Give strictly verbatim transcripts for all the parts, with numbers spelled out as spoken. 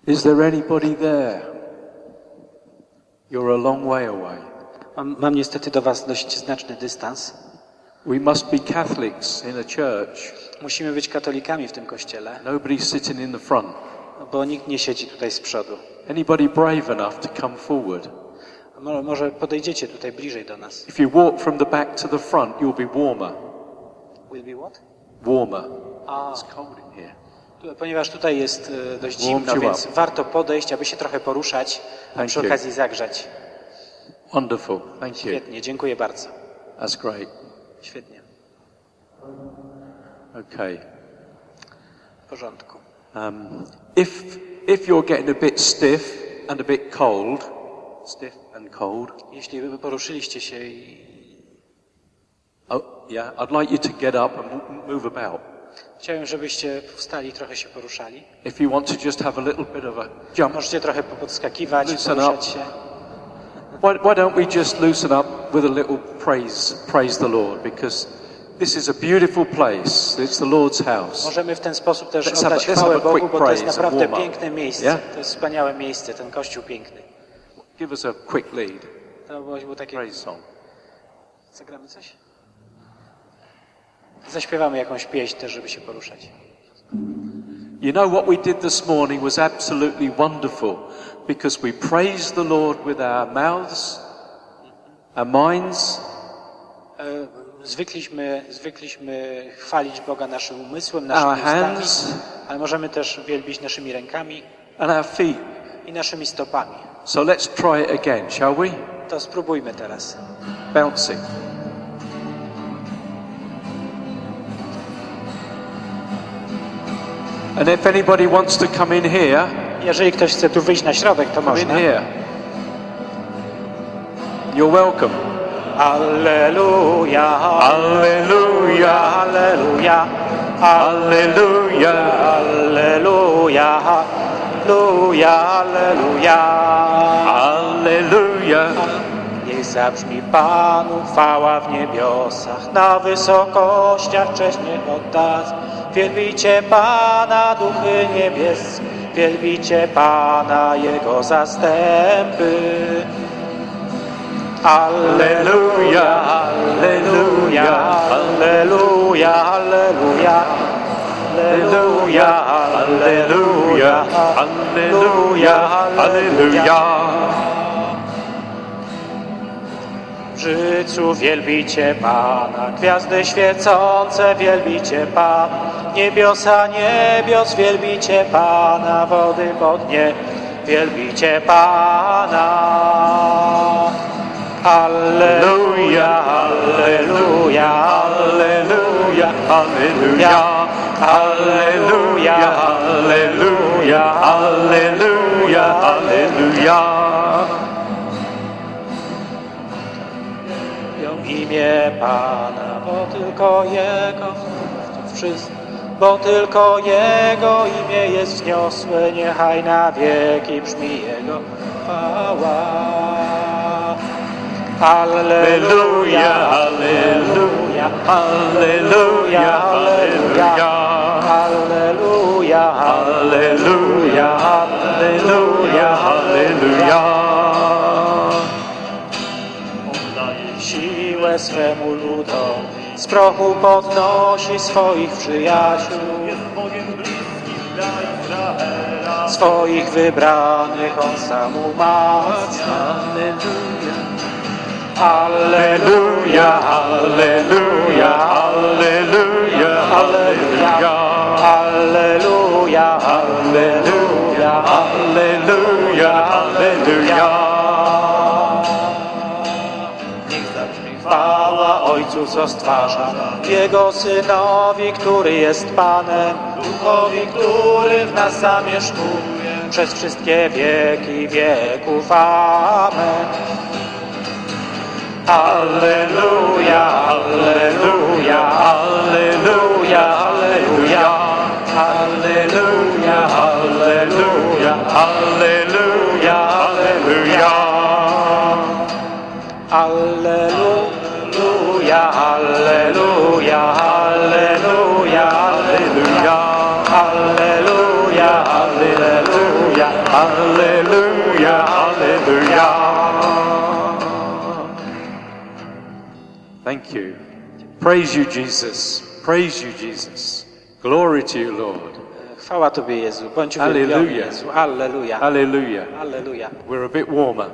Is there anybody there? You're a long way away. Mam, mam niestety do was dość znaczny dystans. We must be Catholics in a church. Musimy być katolikami w tym kościele. Nobody's sitting in the front. Bo nikt nie siedzi tutaj z przodu. Anybody brave enough to come forward? Może podejdziecie tutaj bliżej do nas. If you walk from the back to the front, you'll be warmer. Will be what? Warmer. A. It's cold in here. Ponieważ tutaj jest dość zimno, więc warto podejść, aby się trochę poruszać, a przy okazji zagrzać. Wonderful. Thank you. Świetnie, dziękuję bardzo. That's great. Świetnie. Okay. W porządku. Um, if if you're getting a bit stiff and a bit cold, stiff and cold. Jeśli wy poruszyliście się i... Oh, yeah. I'd like you to get up and move about. Chciałem, żebyście wstali i trochę się poruszali. If you want to just have a little bit of a jump. Możecie trochę podskakiwać, loosen poruszać up. się. Why, why don't we just loosen up with a little praise, praise the Lord, because this is a beautiful place. It's the Lord's house. Możemy w ten sposób też Let's oddać have a- let's chwałę have a Bogu, quick bo to jest praise naprawdę and warm up. piękne miejsce. Yeah? To jest wspaniałe miejsce, ten kościół piękny. Give us a quick lead. To było, było takie... Praise song. Zagramy coś? Zaśpiewamy jakąś pieśń też, żeby się poruszać. You know what we did this morning was absolutely wonderful, because we praised the Lord with our mouths, our minds. Zwykliśmy, zwykliśmy chwalić Boga naszym umysłem, naszymi Our ustami, hands. ale możemy też wielbić naszymi rękami And our feet. i naszymi stopami. So let's try it again, shall we? To spróbujmy teraz. Bouncing. And if anybody wants to come in here, Jeżeli ktoś chce tu wyjść na środek, to come in można. here. You're welcome. Alleluja, Alleluja. alleluja, Alleluja. alleluja, alleluja, alleluja. Alleluja. Niech zabrzmi Panu chwała w niebiosach, na wysokościach cześć niech odda. Wielbicie Pana, duchy niebieskie, wielbicie Pana, Jego zastępy. Alleluja, alleluja, alleluja, alleluja, alleluja, alleluja, alleluja, alleluja. W życiu wielbicie Pana, gwiazdy świecące wielbicie Pana, niebiosa niebios wielbicie Pana, wody pod nie wielbicie Pana. Alleluja, alleluja, alleluja, alleluja, alleluja, alleluja, alleluja, alleluja. Imię Pana, bo tylko Jego wszystko, bo tylko Jego imię jest wzniosłe, niechaj na wieki brzmi Jego chwała. Alleluja, alleluja, alleluja, alleluja, alleluja, alleluja, alleluja, alleluja. Siłę swemu ludowi, z prochu podnosi swoich przyjaciół, swoich wybranych On sam umacnia. Alleluja, alleluja, alleluja, alleluja, alleluja, alleluja, alleluja, alleluja. Chwała Ojcu, co stwarza, Jego Synowi, który jest Panem, Duchowi, który w nas zamieszkuje, przez wszystkie wieki wieków. Amen. Alleluja, alleluja, alleluja, alleluja, alleluja, alleluja, alleluja, alleluja. Alleluja, alleluja, alleluja, alleluja, alleluja, alleluja, Hallelujah, hallelujah. Thank you. Praise you, Jesus. Praise you, Jesus. Glory to you, Lord. Chwała Tobie, Jezu. Bądź uwielbiony, Hallelujah. Jezu. Alleluja. Hallelujah. Alleluja. We're a bit warmer.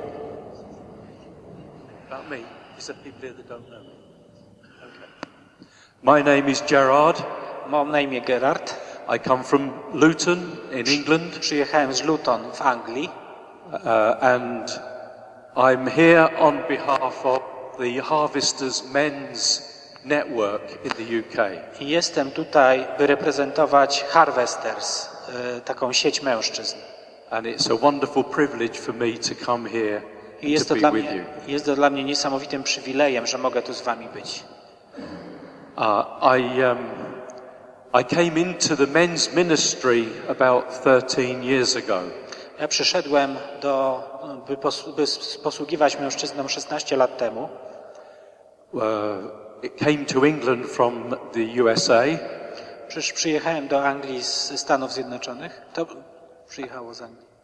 About me? Is there people here that don't know me? Okay. My name is Gerard. Mam na imię Gerard. I come from Luton in England. Przyjechałem z Luton w Anglii. Uh, and I'm here on behalf of the Harvesters Men's Network in the U K. I jestem tutaj, by reprezentować Harvesters, taką sieć mężczyzn. And it's a wonderful privilege for me to come here I jest to to, be dla with mnie, you. jest to dla mnie niesamowitym przywilejem, że mogę tu z wami być. Uh, I, um, I came into the men's ministry about thirteen years ago. Ja przyszedłem do, by, pos, by posługiwać mężczyznom szesnaście lat temu. Uh, it came to England from the U S A. Przecież przyjechałem do Anglii z Stanów Zjednoczonych. To przyjechało z Anglii.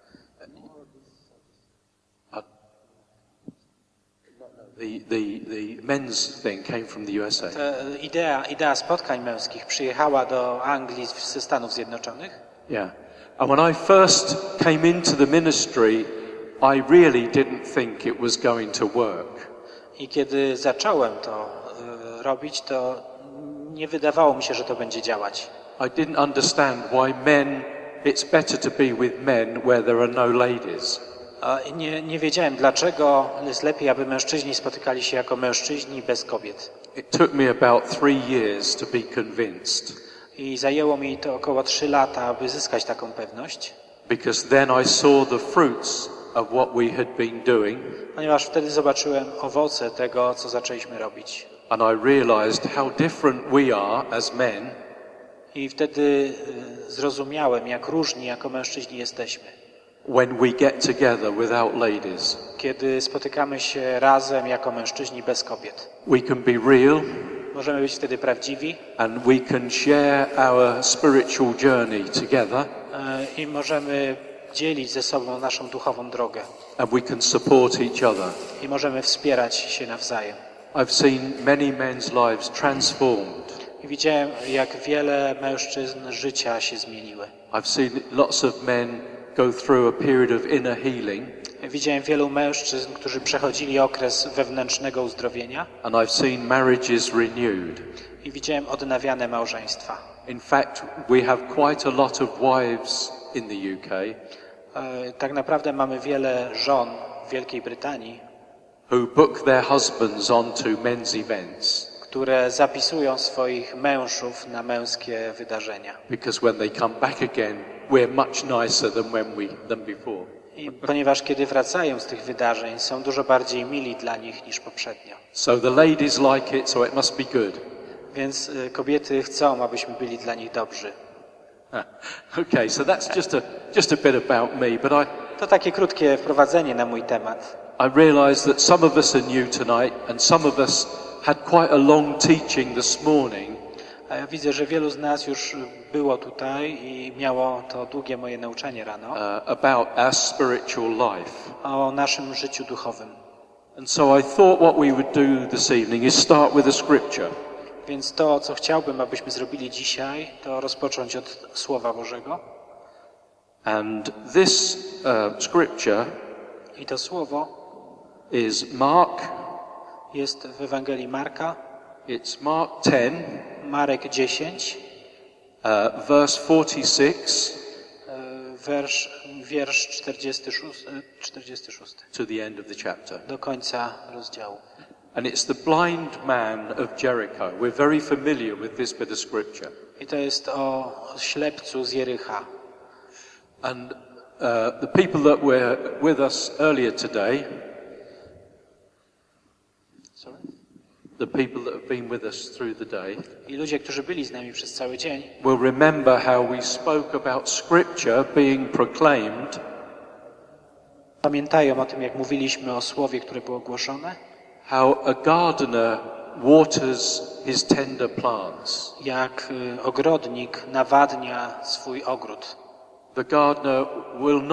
The, the, the men's thing came from the U S A. Ta idea, idea spotkań męskich przyjechała do Anglii ze Stanów Zjednoczonych. Yeah. And when I first came into the ministry, I really didn't think it was going to work. I kiedy zacząłem to y, robić, to nie wydawało mi się, że to będzie działać. I didn't understand why men, it's better to be with men where there are no ladies. Nie, nie wiedziałem, dlaczego jest lepiej, aby mężczyźni spotykali się jako mężczyźni bez kobiet. It took me about three years to be convinced. I zajęło mi to około trzy lata, aby zyskać taką pewność. Because then I saw the fruits of what we had been doing. Ponieważ wtedy zobaczyłem owoce tego, co zaczęliśmy robić. And I realized how different we are as men. I wtedy zrozumiałem, jak różni jako mężczyźni jesteśmy. When we get together without ladies. Kiedy spotykamy się razem jako mężczyźni bez kobiet. We can be real. Możemy być wtedy prawdziwi. And we can share our spiritual journey together. I możemy dzielić ze sobą naszą duchową drogę. And we can support each other. I możemy wspierać się nawzajem. I've seen many men's lives transformed. I widziałem, jak wiele mężczyzn życia się zmieniły. I've seen lots of men go through a period of inner healing. Widziałem wielu mężczyzn, którzy przechodzili okres wewnętrznego uzdrowienia. And I've seen marriages renewed. I widziałem odnawiane małżeństwa. In fact, we have quite a lot of wives in the U K. Tak naprawdę mamy wiele żon w Wielkiej Brytanii, who book their husbands onto men's events. Które zapisują swoich mężów na męskie wydarzenia. Because when they come back again, we're much nicer than when we than before. I ponieważ kiedy wracają z tych wydarzeń, są dużo bardziej mili dla nich niż poprzednio. So the ladies like it, so it must be good. Więc kobiety chcą, abyśmy byli dla nich dobrzy. Okay, so that's just a just a bit about me, but I To takie krótkie wprowadzenie na mój temat. I realize that some of us are new tonight and some of us had quite a long teaching this morning. A ja widzę, że wielu z nas już było tutaj i miało to długie moje nauczanie rano. Uh, about our spiritual life. O naszym życiu duchowym. And so I thought what we would do this evening is start with a scripture. Więc to, co chciałbym, abyśmy zrobili dzisiaj, to rozpocząć od Słowa Bożego. And this uh, scripture I to słowo is Mark. Jest w Ewangelii Marka. It's Mark ten. Marek dziesięć. Uh, verse forty-six. Wersz, wiersz czterdziesty szósty, czterdziesty szósty. To the end of the chapter. Do końca rozdziału. And it's the blind man of Jericho. We're very familiar with this bit of scripture. I to jest o ślepcu z Jericha. And uh, the people that were with us earlier today, Sorry? the people that have been with us through the day, I ludzie, którzy byli z nami przez cały dzień, will remember how we spoke about scripture being proclaimed. Pamiętają o tym, jak mówiliśmy o słowie, które było głoszone. How a gardener waters his tender plants. Jak ogrodnik nawadnia swój ogród. The gardener will not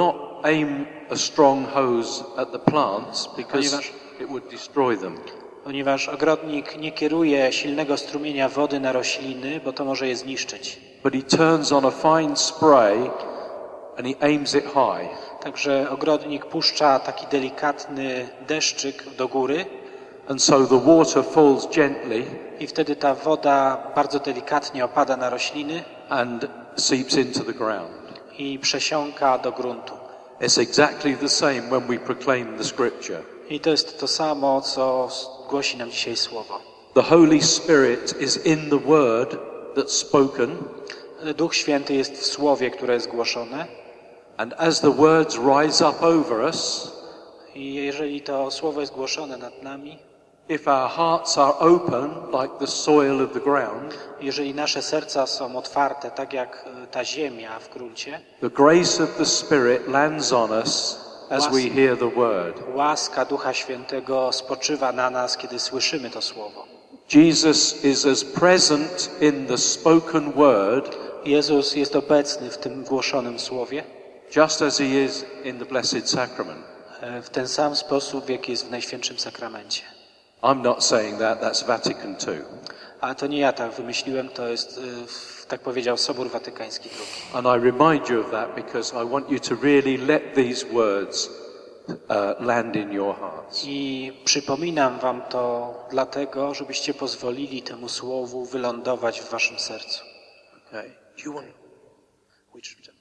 aim a strong hose at the plants because Ponieważ- it would destroy them. Ponieważ ogrodnik nie kieruje silnego strumienia wody na rośliny, bo to może je zniszczyć. But he turns on a fine spray and he aims it high. Także ogrodnik puszcza taki delikatny deszczyk do góry And so the water falls gently i wtedy ta woda bardzo delikatnie opada na rośliny and seeps into the ground. i przesiąka do gruntu. It's exactly the same when we proclaim the scripture. I to jest to samo, co głosi nam dzisiaj Słowo. The Holy Spirit is in the word that's spoken, Duch Święty jest w Słowie, które jest głoszone and as the words rise up over us, i jeżeli to Słowo jest głoszone nad nami, if our hearts are open like the soil of the ground, jeżeli nasze serca są otwarte, tak jak ta ziemia w gruncie, the grace of the Spirit lands on us as we hear the word. łaska Ducha Świętego spoczywa na nas, kiedy słyszymy to Słowo. Jesus is as present in the spoken word Jezus jest obecny w tym głoszonym Słowie, just as he is in the Blessed Sacrament. w ten sam sposób, w jaki jest w Najświętszym Sakramencie. I'm not saying that, that's Vatican two. A to nie ja tak wymyśliłem, to jest, tak powiedział Sobór Watykański drugi. And I remind you of that because I want you to really let these words uh, land in your hearts. I przypominam wam to dlatego, żebyście pozwolili temu Słowu wylądować w waszym sercu. Okay. Do you want Which chapter?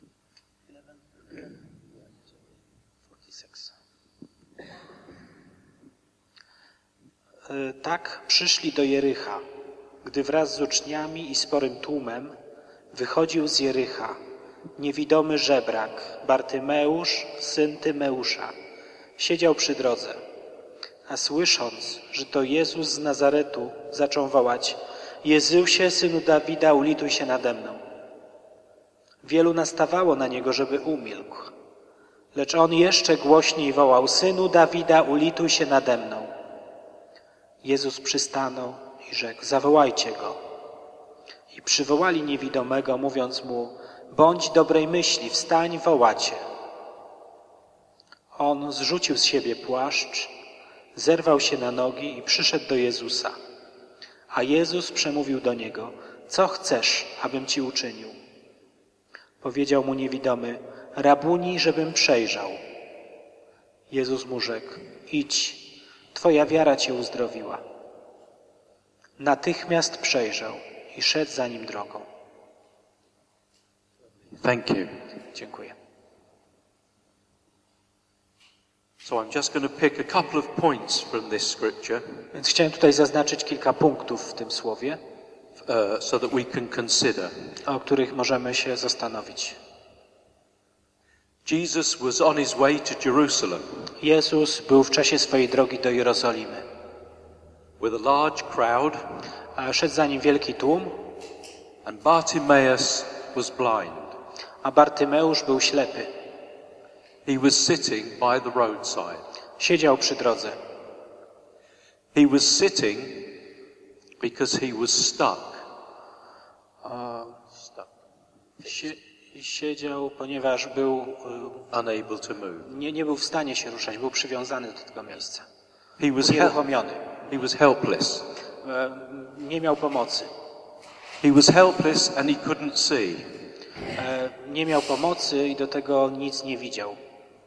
forty-six. Tak przyszli do Jericha, gdy wraz z uczniami i sporym tłumem wychodził z Jericha niewidomy żebrak, Bartymeusz, syn Tymeusza. Siedział przy drodze, a słysząc, że to Jezus z Nazaretu, zaczął wołać: Jezusie, synu Dawida, ulituj się nade mną. Wielu nastawało na niego, żeby umilkł. Lecz on jeszcze głośniej wołał: Synu Dawida, ulituj się nade mną. Jezus przystanął i rzekł: Zawołajcie go. I przywołali niewidomego, mówiąc mu: Bądź dobrej myśli, wstań, wołacie. On zrzucił z siebie płaszcz, zerwał się na nogi i przyszedł do Jezusa. A Jezus przemówił do niego: Co chcesz, abym ci uczynił? Powiedział mu niewidomy: Rabuni, żebym przejrzał. Jezus mu rzekł: Idź, twoja wiara cię uzdrowiła. Natychmiast przejrzał i szedł za nim drogą. Thank you. Dziękuję. So I'm just going to pick a couple of points from this scripture Więc chciałem tutaj zaznaczyć kilka punktów w tym słowie, uh, so that we can consider. o których możemy się zastanowić. Jesus was on his way to Jerusalem Jezus był w czasie swojej drogi do Jerozolimy. with a large crowd, A szedł za nim wielki tłum, and Bartimaeus was blind. a Bartymeusz był ślepy. He was sitting by the roadside. Siedział przy drodze. He was sitting because he was stuck. Stuck. Sie, siedział, ponieważ był, Unable to move. nie, nie był w stanie się ruszać, był przywiązany do tego miejsca. He was, Był hel- nieruchomiony. he was helpless. E, Nie miał pomocy. He was helpless and he couldn't see. E, Nie miał pomocy i do tego nic nie widział.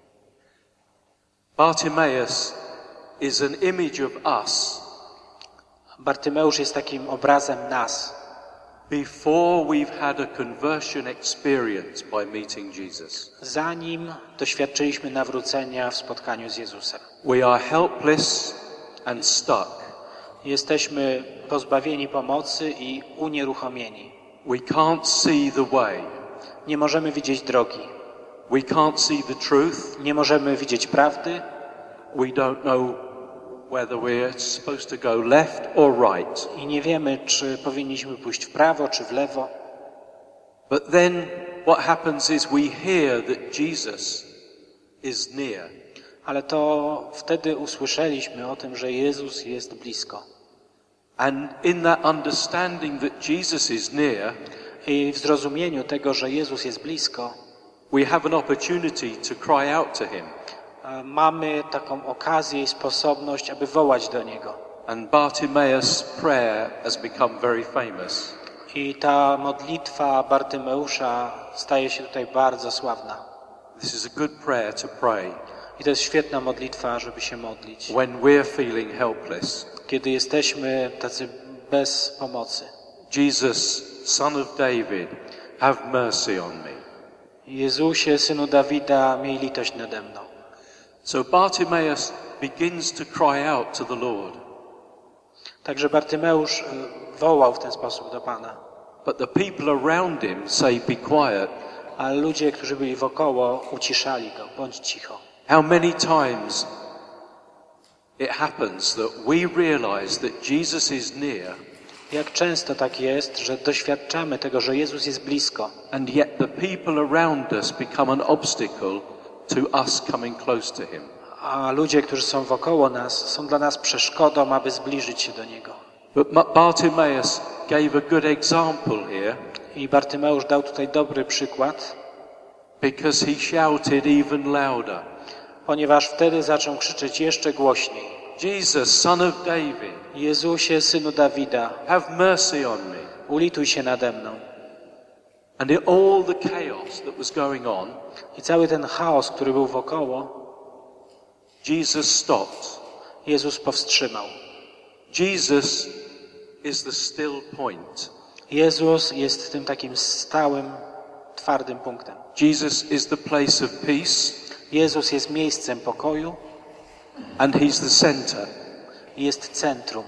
Bartimaeus is an image of us Bartymeusz jest takim obrazem nas, before we've had a conversion experience by meeting Jesus. zanim doświadczyliśmy nawrócenia w spotkaniu z Jezusem. We are helpless and stuck. Jesteśmy pozbawieni pomocy i unieruchomieni. We can't see the way. Nie możemy widzieć drogi. We can't see the truth. Nie możemy widzieć prawdy. We don't know whether we're supposed to go left or right. I nie wiemy, czy powinniśmy pójść w prawo, czy w lewo. But then what happens is we hear that Jesus is near. Ale to wtedy usłyszeliśmy o tym, że Jezus jest blisko. And in that understanding that Jesus is near, I w zrozumieniu tego, że Jezus jest blisko, we have an opportunity to cry out to him. Mamy taką okazję i sposobność, aby wołać do Niego. And Bartimaeus' prayer has become very famous. I ta modlitwa Bartymeusza staje się tutaj bardzo sławna. This is a good prayer to pray. I to jest świetna modlitwa, żeby się modlić. When we're feeling helpless. Kiedy jesteśmy tacy bez pomocy. Jesus, Son of David, have mercy on me. Jezusie, Synu Dawida, miej litość nade mną. So Bartimaeus begins to cry out to the Lord. Także Bartymeusz wołał w ten sposób do Pana. But the people around him say, be quiet. Ale ludzie, którzy byli wokoło, uciszali go. Bądź cicho. How many times it happens that we realize that Jesus is near. Jak często tak jest, że doświadczamy tego, że Jezus jest blisko. And yet the people around us become an obstacle to us coming close to him. A ludzie, którzy są wokoło nas, są dla nas przeszkodą, aby zbliżyć się do Niego. But Bartimaeus gave a good example here. I Bartymeusz dał tutaj dobry przykład. Because he shouted even louder. Ponieważ wtedy zaczął krzyczeć jeszcze głośniej. Jesus, Son of David. Jezusie, Synu Dawida. Have mercy on me. Ulituj się nade mną. And in all the chaos that was going on. I cały ten chaos, który był wokoło. Jesus stopped. Jezus powstrzymał. Jesus is the still point. Jezus jest tym takim stałym, twardym punktem. Jesus is the place of peace. Jezus jest miejscem pokoju. And he's the center. Jest centrum.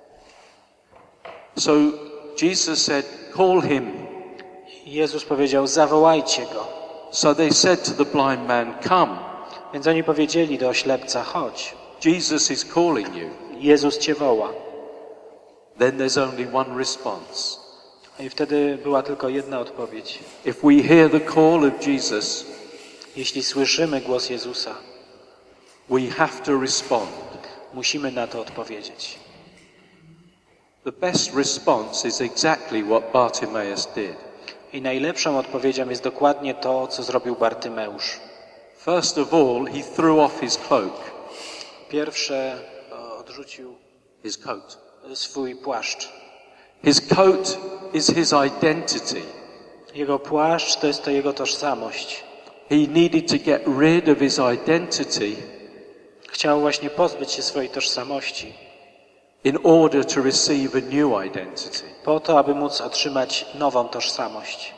So Jesus said, call him. Jezus powiedział, zawołajcie go. So they said to the blind man, come. Więc oni powiedzieli do ślepca, chodź. Jesus is calling you. Jezus cię woła. Then there's only one response. I wtedy była tylko jedna odpowiedź. If we hear the call of Jesus, jeśli słyszymy głos Jezusa, we have to respond. Musimy na to odpowiedzieć. The best response is exactly what Bartimaeus did. I najlepszą odpowiedzią jest dokładnie to, co zrobił Bartymeusz. First of all, he threw off his cloak. Pierwsze odrzucił his coat. swój płaszcz. His coat is his identity. Jego płaszcz to jest to jego tożsamość. He needed to get rid of his identity. Chciał właśnie pozbyć się swojej tożsamości. In order to receive a new identity. Po to, aby móc otrzymać nową tożsamość.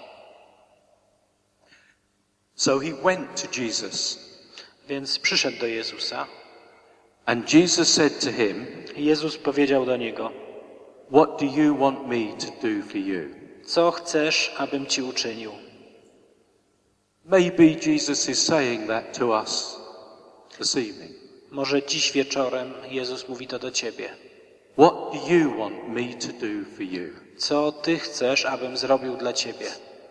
So he went to Jesus. Więc przyszedł do Jezusa. And Jesus said to him, Jezus powiedział do niego, what do you want me to do for you? Co chcesz, abym ci uczynił? Maybe Jesus is saying that to us this evening. Może dziś wieczorem Jezus mówi to do ciebie. What do you want me to do for you? Co ty chcesz, abym zrobił dla ciebie?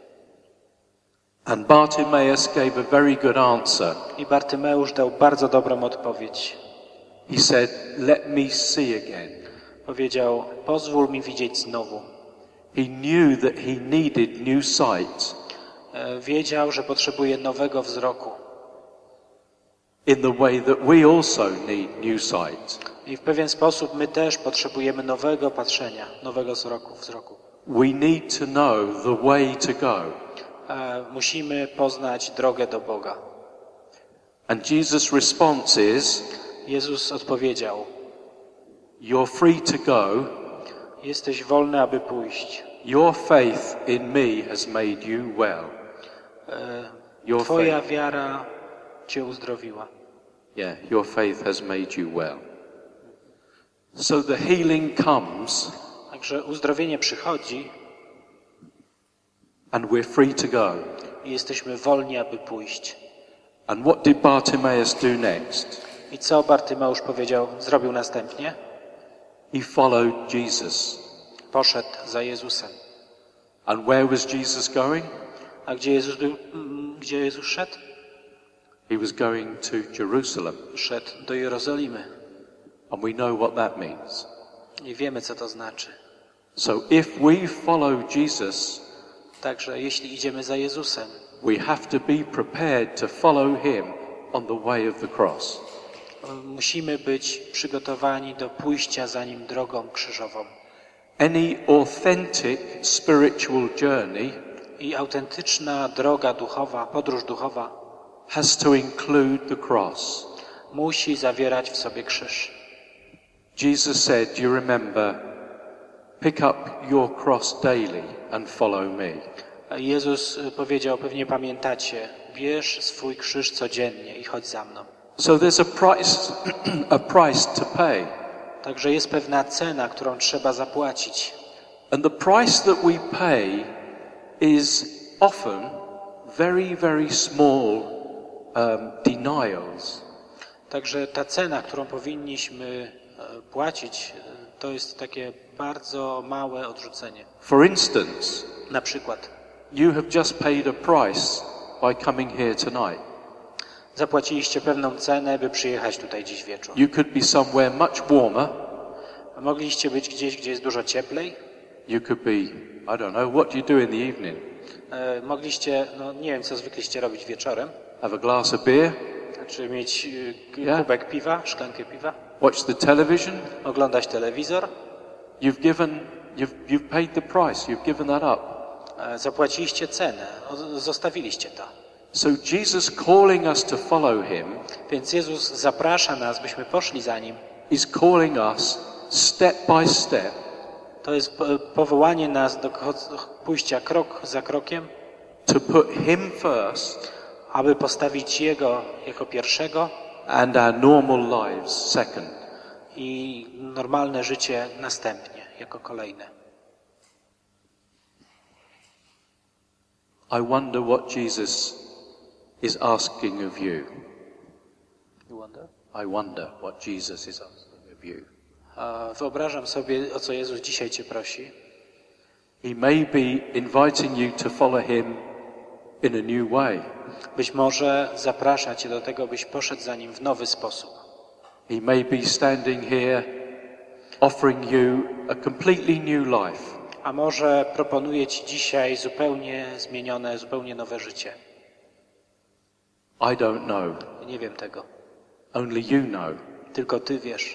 And Bartimaeus gave a very good answer. I Bartymeusz dał bardzo dobrą odpowiedź. He said, let me see again. Powiedział, pozwól mi widzieć znowu. He knew that he needed new sight. Wiedział, że potrzebuje nowego wzroku. In the way that we also need new sight. I w pewien sposób my też potrzebujemy nowego patrzenia, nowego wzroku. wzroku. We need to know the way to go. Musimy poznać drogę do Boga. And Jesus' response is, Jezus odpowiedział, you're free to go. Jesteś wolny, aby pójść. Your faith in me has made you well. Your Twoja faith. wiara cię uzdrowiła. Yeah, your faith has made you well. So the healing comes. Także uzdrowienie przychodzi. And we're free to go. I jesteśmy wolni, aby pójść. And what did Bartimaeus do next? I co Bartymeusz powiedział, zrobił następnie? He followed Jesus. Poszedł za Jezusem. And where was Jesus going? A gdzie Jezus był? Gdzie Jezus szedł? He was going to Jerusalem. Szedł do Jerozolimy. And we know what that means. I wiemy, co to znaczy. So if we follow Jesus, także jeśli idziemy za Jezusem, we have to be prepared to follow him on the way of the cross. Musimy być przygotowani do pójścia za nim drogą krzyżową. Any authentic spiritual journey I autentyczna droga duchowa, podróż duchowa has to include the cross. musi zawierać w sobie krzyż. Jesus said, do you remember, pick up your cross daily and follow me. Jezus powiedział, pewnie pamiętacie, bierz swój krzyż codziennie i chodź za mną. So there's a price, a price to pay. Także jest pewna cena, którą trzeba zapłacić. And the price that we pay is often very, very small um, denials. Także ta cena, którą powinniśmy płacić, to jest takie bardzo małe odrzucenie. For instance, Na przykład, you have just paid a price by coming here tonight. zapłaciliście pewną cenę, by przyjechać tutaj dziś wieczór. You could be somewhere much warmer. Mogliście być gdzieś, gdzie jest dużo cieplej. You could be, I don't know, what do you do in the evening? E, mogliście, no nie wiem, co zwykliście robić wieczorem. Have a glass of beer? Czy mieć e, Yeah. kubek piwa, szklankę piwa, Watch the television? oglądać telewizor. You've given, you've, you've paid the price. You've given that up. E, zapłaciliście cenę, o, zostawiliście to. So Jesus calling us to follow him Więc Jezus zaprasza nas, byśmy poszli za Nim. is calling us step by step To jest po- powołanie nas do ko- pójścia krok za krokiem, to put him first aby postawić Jego jako pierwszego and our normal lives second. i normalne życie następnie, jako kolejne. I wonder what Jesus is asking of you. I wonder what Jesus is asking of you. A wyobrażam sobie, o co Jezus dzisiaj Cię prosi. He may be inviting you to follow him in a new way. Być może zaprasza Cię do tego, byś poszedł za Nim w nowy sposób. He may be standing here offering you a completely new life. A może proponuje Ci dzisiaj zupełnie zmienione, zupełnie nowe życie. I don't know. Nie wiem tego. Only you know. Tylko Ty wiesz.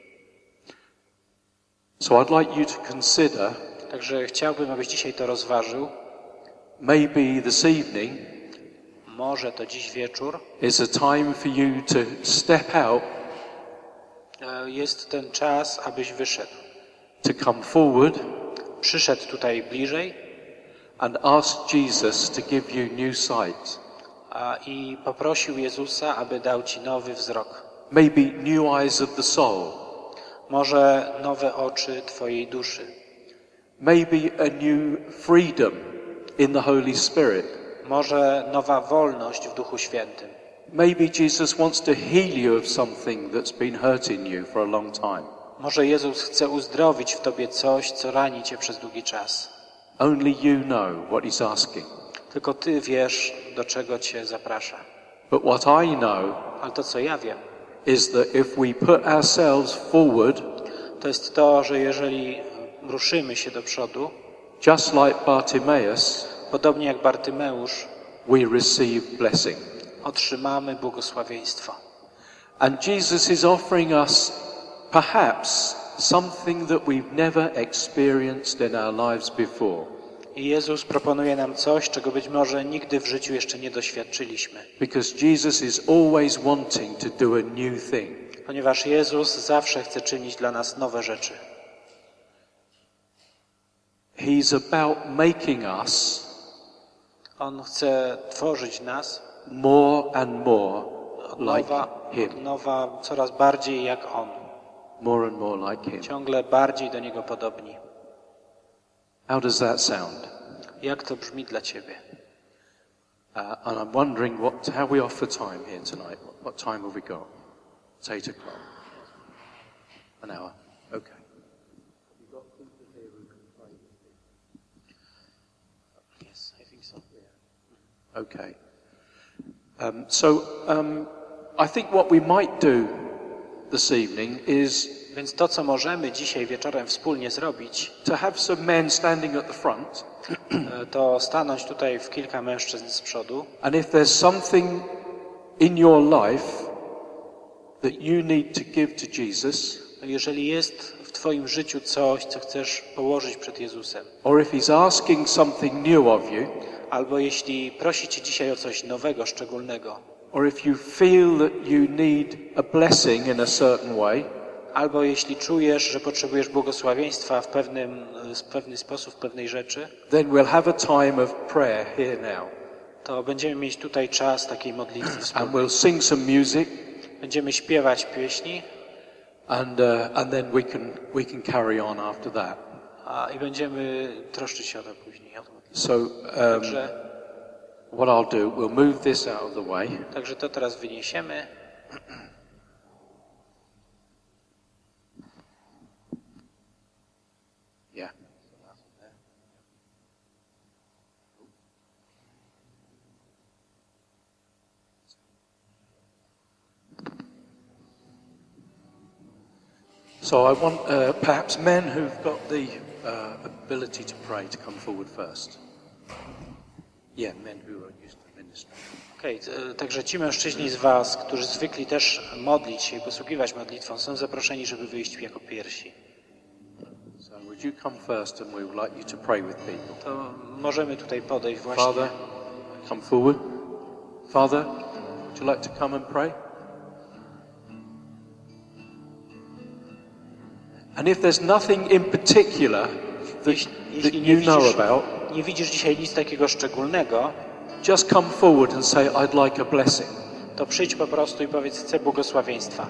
So I'd like you to consider Także chciałbym, abyś dzisiaj to rozważył. maybe this evening Może to dziś wieczór is a time for you to step out, e, jest ten czas, abyś wyszedł. to come forward Przyszedł tutaj bliżej and ask Jesus to give you new sight. a, i poprosił Jezusa, aby dał Ci nowy wzrok. Maybe new eyes of the soul. Może nowe oczy Twojej duszy. Maybe a new freedom in the Holy Spirit. Może nowa wolność w Duchu Świętym. Maybe Jesus wants to heal you of something that's been hurting you for a long time. Może Jezus chce uzdrowić w Tobie coś, co rani Cię przez długi czas. Only you know what he's asking. Tylko Ty wiesz, do czego Cię zaprasza. But what I know Ale to, co ja wiem, is that if we put ourselves forward, to jest to, że jeżeli ruszymy się do przodu, just like Bartimaeus, podobnie jak Bartymeusz, we receive blessing. otrzymamy błogosławieństwo. And Jesus is offering us perhaps something that we've never experienced in our lives before. I Jezus proponuje nam coś, czego być może nigdy w życiu jeszcze nie doświadczyliśmy. Because Jesus is always wanting to do a new thing. Ponieważ Jezus zawsze chce czynić dla nas nowe rzeczy. He's about making us On chce tworzyć nas more and more od like nowa, od him. nowa coraz bardziej jak On. More and more like him. Ciągle bardziej do Niego podobni. How does that sound? Jak to brzmi dla Ciebie? Uh, and I'm wondering what, how we offer time here tonight. What, what time have we got? It's eight o'clock. An hour. Okay. Yes, I think so. Okay. Um, so um, I think what we might do this evening is Więc to, co możemy dzisiaj wieczorem wspólnie zrobić, to have some men standing at the front. to stanąć tutaj w kilka mężczyzn z przodu. And if there's something in your life that you need to give to Jesus, Jeżeli jest w twoim życiu coś, co chcesz położyć przed Jezusem, or if he's asking something new of you, albo jeśli prosi cię dzisiaj o coś nowego, szczególnego, or if you feel that you need a blessing in a certain way, albo jeśli czujesz, że potrzebujesz błogosławieństwa w pewnym, w pewny sposób, w pewnej rzeczy, then we'll have a time of prayer here now. to będziemy mieć tutaj czas takiej modlitwy And wspólnej. we'll sing some music, Będziemy śpiewać pieśni and uh, and then we can we can carry on after that. a, i będziemy troszczyć się o to później. So um, Także, what I'll do, we'll move this out of the way. także to teraz wyniesiemy. Yeah. So I want uh, perhaps men who've got the uh, ability to pray to come forward first. Yeah, men who are used to ministry. Okej, okay, także ci mężczyźni z was, którzy zwykli też modlić się i posługiwać modlitwą, są zaproszeni, żeby wyjść jako pierwsi. So would you come first and we would like you to pray with people. To możemy tutaj podejść właśnie. Father, come forward. Father, would you like to come and pray? And if there's nothing in particular that, Jeśli, that jeśli nie, you know widzisz, about, nie widzisz dzisiaj nic takiego szczególnego, just come forward and say, I'd like a blessing. to przyjdź po prostu i powiedz, chcę błogosławieństwa.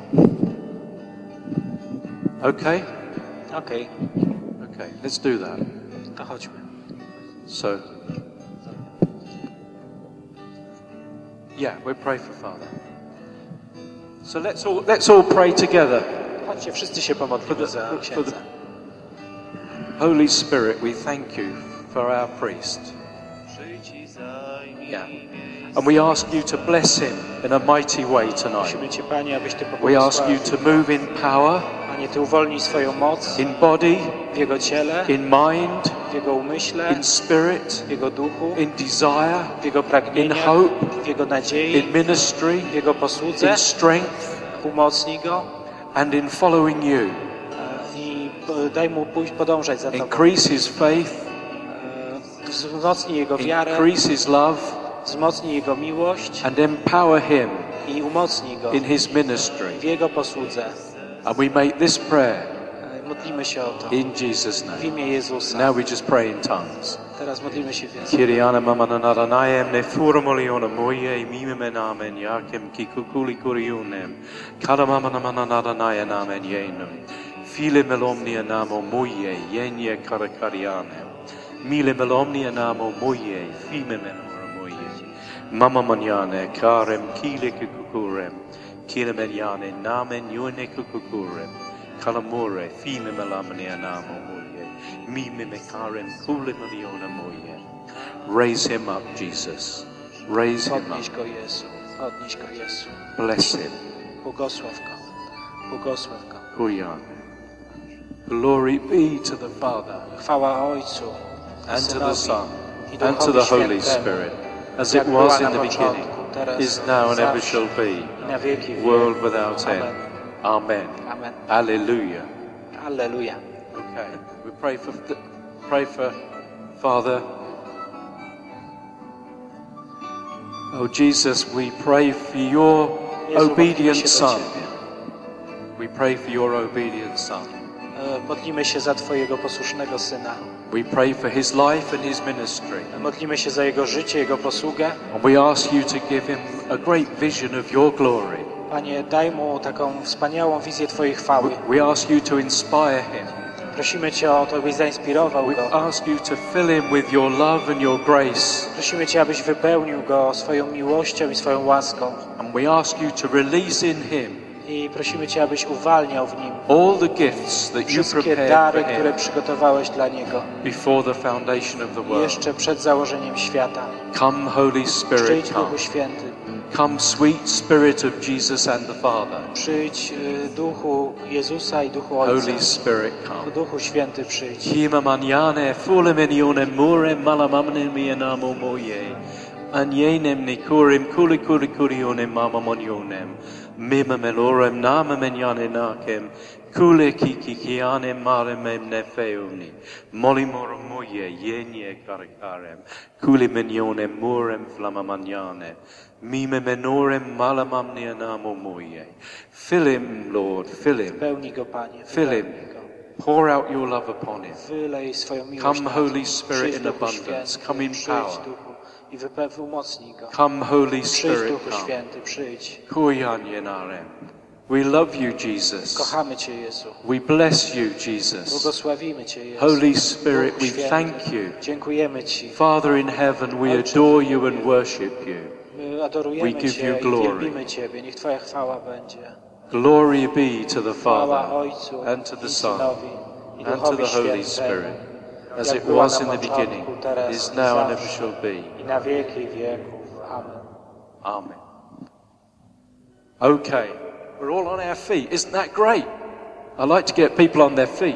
Okay? Okej, Okay, let's do that. to chodźmy. So, yeah, we'll pray for Father. So let's all, let's all pray together. Chodźcie, wszyscy się pomodlimy za for księdza. the- Holy Spirit, we thank you for our priest. Yeah. And we ask you to bless him in a mighty way tonight. Prosimy Cię, Panie, abyś Ty We ask you pobłogosławił. to move in power, Panie, Ty uwolnij swoją moc in body, w Jego ciele, in mind, w Jego umyśle, in spirit, w Jego duchu, in desire, w Jego in pragnieniach, hope, w Jego nadziei, in ministry, w Jego posłudze. in strength, Umocnij Go and in following you. e, i e, daj Mu pójść, podążać za Tobą. Increase his faith, E, Wzmocnij Jego wiarę, increase his love, wzmocnij Jego miłość and empower him i umocnij Go in his ministry. w Jego posłudze. And we make this prayer E, Modlimy się o to in Jesus' w name. imię Jezusa. Now we just pray in tongues. Teraz modlimy się w języku. Kiriana mamana naranajem ne furmoliona moje mime menamen jakem kikukuli kuriunem. Kada mamana mananaranaja namen jenum. File melomnia namo moje jenje karakarianem. Mile melomnia namo moje fime menora moje. Mama manjane karem kile kukurem. Kile menjane namen yone kukurem. Kalamore fime melamnia namo moje. Mime mekarem kule meliona moje. Raise him up, Jesus. Raise him Podnieś up. Go, Jezu. Podnieś Go, Jezu. Bless him. Błogosław Go. Błogosław Go. Kuyan. Glory be to the Father, Chwała Ojcu, and to Synowi the Son, i and to Duchowi the Holy Świętemu, Spirit, as jak it była was na in the beginning, początku, teraz is now and ever zawsze, shall be, i na wieki wieków. world without end. Amen. Amen. Amen. Hallelujah. Alleluja. Okay, we pray for pray for Father. Oh Jesus, we pray for your Jezu, modlimy obedient się do Son. Ciebie. We pray for your obedient Son. E, Modlimy się za Twojego posłusznego Syna. We pray for his life and his ministry. Modlimy się za Jego życie, Jego posługę. And we ask you to give him a great vision of your glory. Panie, daj Mu taką wspaniałą wizję Twojej chwały. We, we ask you to inspire him. Prosimy Cię o to, byś zainspirował We Go. ask you to fill him with your love and your grace. Prosimy Cię, abyś wypełnił Go swoją miłością i swoją łaską. And we ask you to release in him I prosimy Cię, abyś uwalniał w Nim all the gifts that you wszystkie prepared dary, for które him przygotowałeś dla Niego before the foundation of the world. jeszcze przed założeniem świata. Come, Holy Spirit, Przyjdź come. Duchu Święty. Come, sweet Spirit of Jesus and the Father. Przyjdź y, Duchu Jezusa i Duchu Ojca. Holy Spirit, come. Duchu Święty przyjdź. Kima maniane fulemenione murem malamamne mianamo moje. Anjenem nikurim kuli kuli kurionem mamamonionem. Mima melorem nama menyane nakem. Kule kiki kianem maremem nefeumni. Molimoro moje yenye karakarem. Kuli menionem murem flamamanyane. Mime menorem malamamne anamo moje. Fill him, Lord, fill him. Pełni go, Panie. Fill him. Pour out your love upon him. Wylej swoją miłość. Come, Holy Spirit, in abundance. Come in power. I wypew umocnij go. Come, Holy Przyjdź, Spirit, Duchu come. Święty, przyjdź. Kuyanyenarem. We love you, Jesus. Kochamy Cię, Jezu. We bless you, Jesus. Błogosławimy Cię, Jezu. Holy Spirit, Duchu we Święty, thank you. dziękujemy Ci. Father in heaven, we adore you and worship you. My adorujemy We give Cię you i glory. wielbimy Ciebie. Niech Twoja chwała będzie. Glory be to the Chwała Father, Ojcu and to the i Son, Synowi i and to Duchowi the Holy Świętemu, Spirit, as jak it była was na in the początku, beginning, teraz is i now, and ever zawsze, shall be. i na wieki wieków. Amen. Amen. Okay, we're all on our feet. Isn't that great? I like to get people on their feet.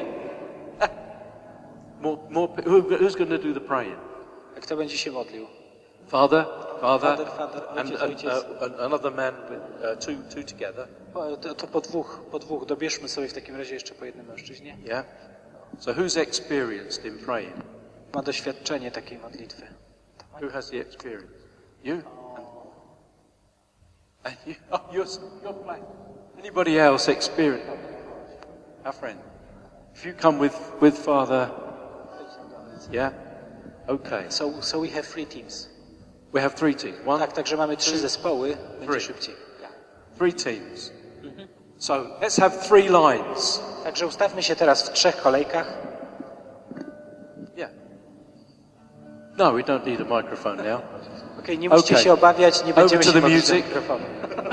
more, more. Who, who's going to do the praying? Kto będzie się modlił? Father, Father, Father, Father, and, ojciec, and, ojciec. uh, another man with uh, two, two together. Po- To, to po dwóch, po dwóch. Dobierzmy sobie w takim razie jeszcze po jednym mężczyźnie. Yeah. So who's experienced in praying? Ma doświadczenie takiej modlitwy. Who has the experience? You. And you. Oh, you're, you're playing. Anybody else experience? Our friend. If you come with with Father. Yeah. Okay. So, so we have three teams. We have three teams. One, Tak, także mamy trzy zespoły. Będzie three. szybciej. three teams. So let's have three lines. Także ustawmy się teraz w trzech kolejkach. Yeah. No, we don't need a microphone now. Okej, nie musicie Okay. się obawiać, nie będziemy to się the modlić do music. mikrofonu.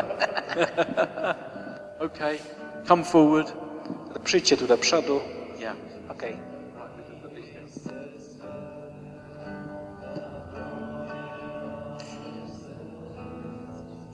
Okay. Come forward. Przyjdźcie tu do przodu. Yeah. Okej.